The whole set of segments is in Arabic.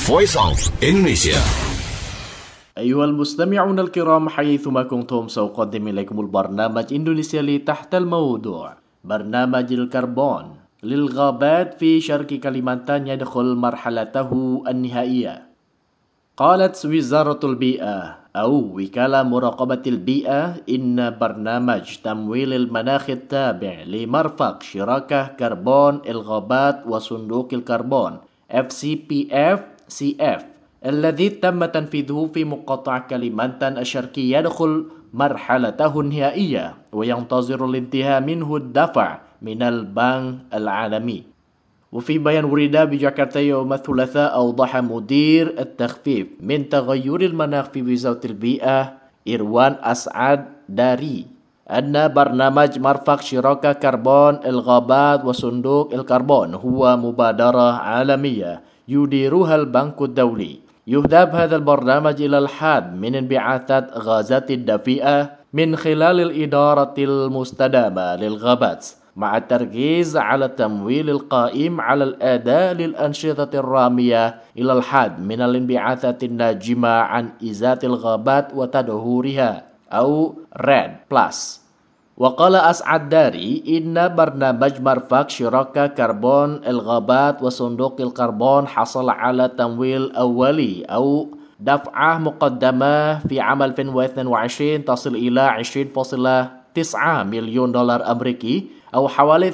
Voice of Indonesia. أيها المستمعون الكرام حيثما كنتم سأقدم إليكم البرنامج إندونيسيالي تحت الموضوع برنامج الكربون للغابات في شرق كاليمانتان يدخل مرحلته النهائية. قالت وزارة البيئة أو وكالة مراقبة البيئة إن برنامج تمويل المناخ التابع لمرفق شراكة كربون الغابات وصندوق الكربون FCPF-CF الذي تم تنفيذه في مقاطعة كاليمانتان الشرقية يدخل مرحلته النهائية وينتظر الانتهاء منه الدفع من البنك العالمي. وفي بيان ورد بجاكرتا يوم الثلاثاء أوضح مدير التخفيف من تغير المناخ في وزارة البيئة إروان أسعد داري أن برنامج مرفق شراكة كربون الغابات وصندوق الكربون هو مبادرة عالمية يديرها البنك الدولي. يهدف هذا البرنامج إلى الحد من انبعاثات غازات الدفيئة من خلال الإدارة المستدامة للغابات مع التركيز على التمويل القائم على الأداء للأنشطة الرامية إلى الحد من الانبعاثات الناجمة عن إزالة الغابات وتدهورها أو REDD+. وقال أسعد داري إن برنامج مرفق شراكة كربون الغابات وصندوق الكربون حصل على تمويل أولي أو دفعة مقدمة في عام 2022 تصل إلى 20.9 مليون دولار أمريكي أو حوالي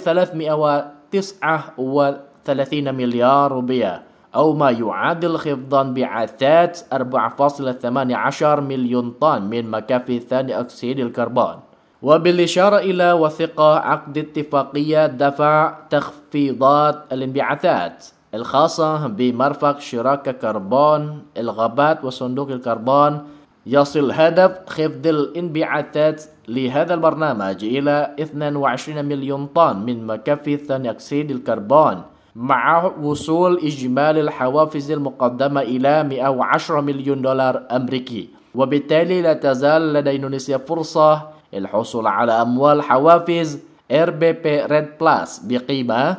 339 مليار روبية أو ما يعادل خفضا بعثات 4.18 مليون طن من مكافي ثاني أكسيد الكربون. وبالإشارة إلى وثيقة عقد اتفاقية دفع تخفيضات الانبعاثات الخاصة بمرفق شراكة كربون الغابات وصندوق الكربون، يصل هدف خفض الانبعاثات لهذا البرنامج إلى 22 مليون طن من مكافي ثاني أكسيد الكربون مع وصول إجمالي الحوافز المقدمة إلى 110 مليون دولار أمريكي. وبالتالي لا تزال لدى إندونيسيا فرصة الحصول على أموال حوافز RBP REDD+ بقيمة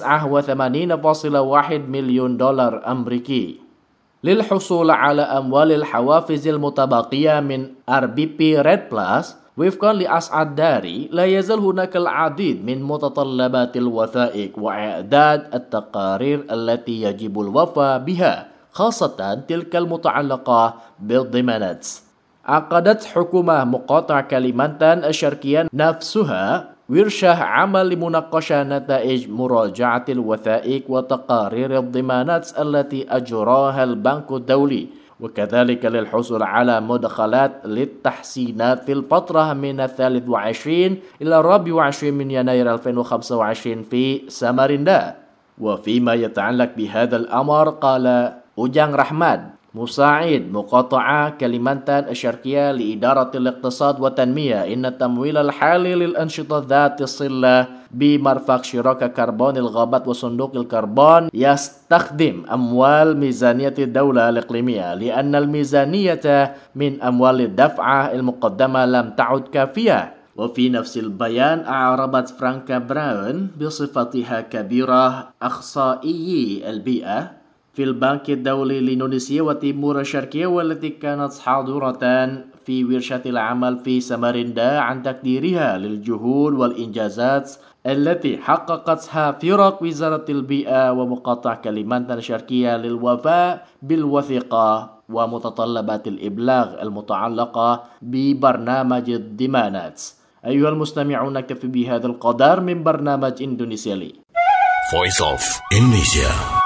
89.1 مليون دولار أمريكي. للحصول على أموال الحوافز المتبقية من RBP REDD+، وفقا لأسعد داري لا يزال هناك العديد من متطلبات الوثائق وإعداد التقارير التي يجب الوفاء بها، خاصة تلك المتعلقة بالضمانات. عقدت حكومة مقاطعة كاليمانتان الشرقية نفسها ورشة عمل لمناقشة نتائج مراجعة الوثائق وتقارير الضمانات التي أجراها البنك الدولي، وكذلك للحصول على مدخلات للتحسينات في الفترة من 23 إلى 24 من يناير 2025 في ساماريندا. وفيما يتعلق بهذا الأمر قال أوجان رحمد مساعد مقاطعة كاليمانتان الشرقية لإدارة الاقتصاد والتنمية إن التمويل الحالي للأنشطة ذات الصلة بمرفق شراكة كربون الغابات وصندوق الكربون يستخدم أموال ميزانية الدولة الإقليمية، لأن الميزانية من أموال الدفعة المقدمة لم تعد كافية. وفي نفس البيان أعربت فرانكا براون بصفتها كبيرة أخصائي البيئة في البنك الدولي لإندونيسيا وتيمور الشرقية والتي كانت حاضرة في ورشة العمل في ساماريندا عن تقديرها للجهود والإنجازات التي حققتها فرق وزارة البيئة ومقاطعة كاليمانتان الشرقية للوفاء بالوثيقة ومتطلبات الإبلاغ المتعلقة ببرنامج الضمانات. أيها المستمعون، نكتفي بهذا القدر من برنامج إندونيسيالي. Voice of Indonesia.